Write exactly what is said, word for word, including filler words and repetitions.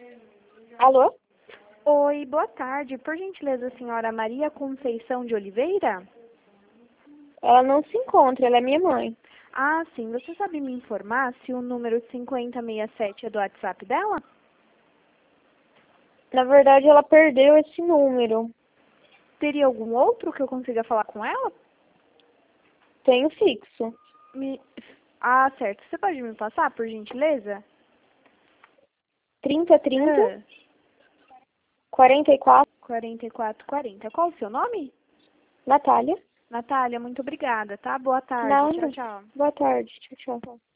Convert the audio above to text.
Alô? Oi, boa tarde. Por gentileza, a senhora Maria Conceição de Oliveira? Ela não se encontra, ela é minha mãe. Ah, sim. Você sabe me informar se o número cinquenta sessenta e sete é do WhatsApp dela? Na verdade, ela perdeu esse número. Teria algum outro que eu consiga falar com ela? Tenho fixo. Me... Ah, certo. Você pode me passar, por gentileza? trinta, trinta, Ah, quarenta e quatro. quarenta e quatro quarenta. Qual o seu nome? Natália. Natália, muito obrigada, tá? Boa tarde. Tchau, Nada. tchau. Boa tarde. Tchau, tchau.